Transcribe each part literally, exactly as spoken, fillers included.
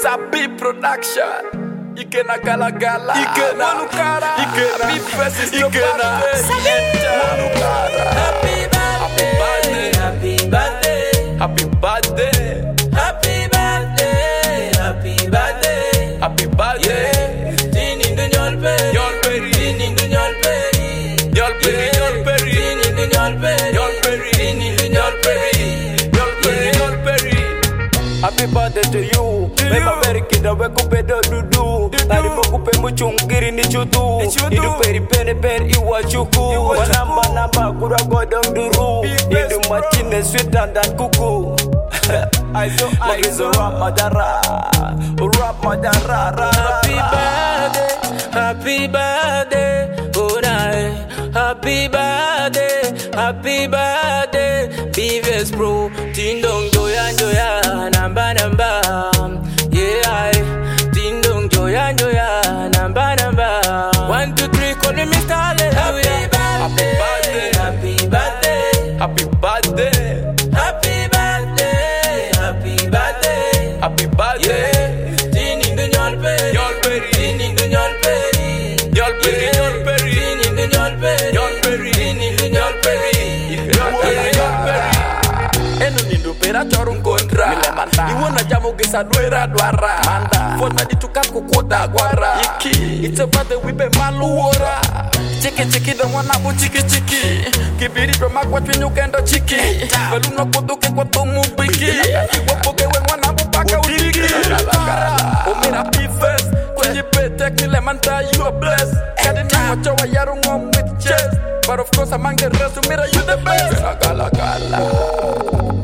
Sabi Production. Ikena Gala Gala. Ikena Wanukara. Ikena Bifes is the birthday. Wanukara. Happy birthday. Happy birthday. Happy birthday. Happy birthday. Happy birthday. Happy birthday. Tini de nyol peri. Nyol peri. Tini de nyol peri. Nyol peri. Nyol peri. Tini de nyol peri. Nyol peri. Tini de nyol peri. Nyol peri. Nyol peri. Happy birthday to you. Beba peri kida we kupe do dudu. Tari mo kupe muchungiri ni chutu. Idu peri peri peri iwa chuku. Wanamba namba kura godong duru. Idu matine sweeter than kuku. I so I so rap madara. Rap madara. Happy birthday. Happy birthday. Oh night. Happy birthday. Happy birthday. Bifes Pro. Tindong joya joya. Namba namba. Yeah. Tindong joya joya. Namba namba. One two three. Call me Mister Hallelujah. Happy birthday. Happy birthday. Happy birthday. Happy birthday. Happy birthday. Happy birthday. Tini de nyol peri. Nyol peri. Tini de nyol peri. Nyol peri. Nyol peri. Tini de nyol peri. Nyol peri. Tini de nyol peri. Nyol peri. Nyol peri. Eno nindu pera chorun kontra. Iwona jamu gisa dwera dwara. Fona dituka kukuta gwara. Iki. It's about the wipe maluora. Chiki chiki the one abu chiki chiki. Kibiri drama kwa twinyu kendo chiki. Veluno kuduke kwa tumu biki. Wapoke we wana abu paka udiki. Omira Bifes. Kwenye petek ni lemanta you are blessed. Kadina wachawa yaru ngom with chest. But of course among the rest Omira you the best. Gala gala.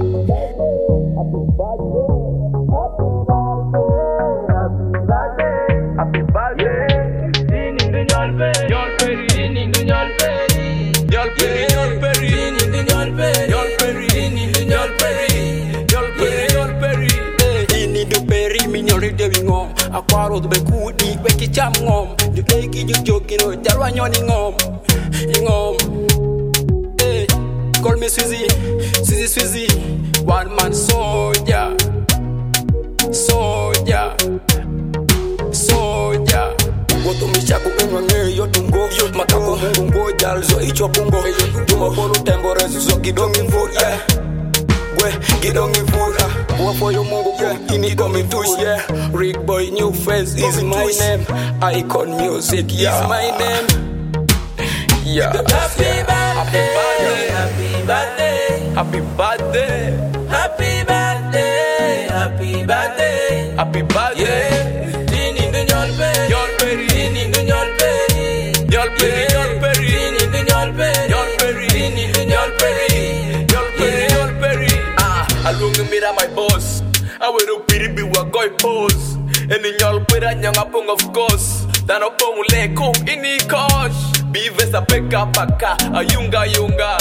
Happy birthday. Tini de nyol peri. Nyol peri. Tini de nyol peri. Nyol peri. Nyol peri. Tini de nyol peri. Nyol peri. Tini de nyol peri. Nyol peri. Nyol peri. Ini do peri mi nyori de ngom. Akwaro do be kudi be ki cham ngom. Du eki ju jokino jalwa nyoni ngom. Ngom. Eh, call me Swizzy. Swizzy Swizzy. One man soldier. Soldier. Soldier. Woto mishaku enwa nge yotungo. Matako mungu ngoja alzo icho pungo. Tuma polu tembo rezu so kidongi mvura. Gwe kidongi mvura. Wafo yo mungu kwa ini komi tush, yeah. Rick Boy New Face is my name. Icon Music is my name. Yeah. Happy birthday. Happy birthday. Happy birthday. Happy birthday. Happy birthday. Happy birthday. Tini de nyol peri. Nyol peri. Tini de nyol peri. Nyol peri. Nyol peri. Tini de nyol peri. Nyol peri. Tini de nyol peri. Nyol peri. Nyol peri. Ah, alunga mira my boss. Awero piri biwa goy pose. Eni nyol peri nyanga pong of course. Dano pong leko ini kosh. Bifes a peka paka ayunga yunga.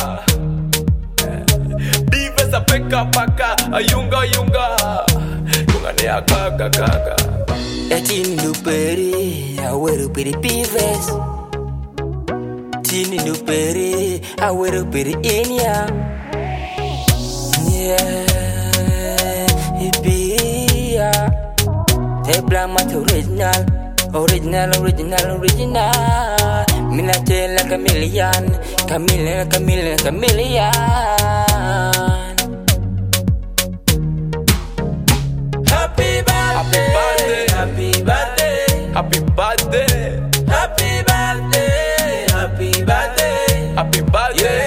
Bifes a peka paka ayunga yunga. Yunga ne akaga kaga. Tini do peri. Awero peri Bifes. Tini do peri. Awero peri Enya. Yeah. Ipia. Te blamat original. Original, original, original. Mina tela chameleon, chameleon, chameleon, chameleon. Happy birthday, happy birthday, Happy birthday. happy birthday, happy birthday, Happy birthday.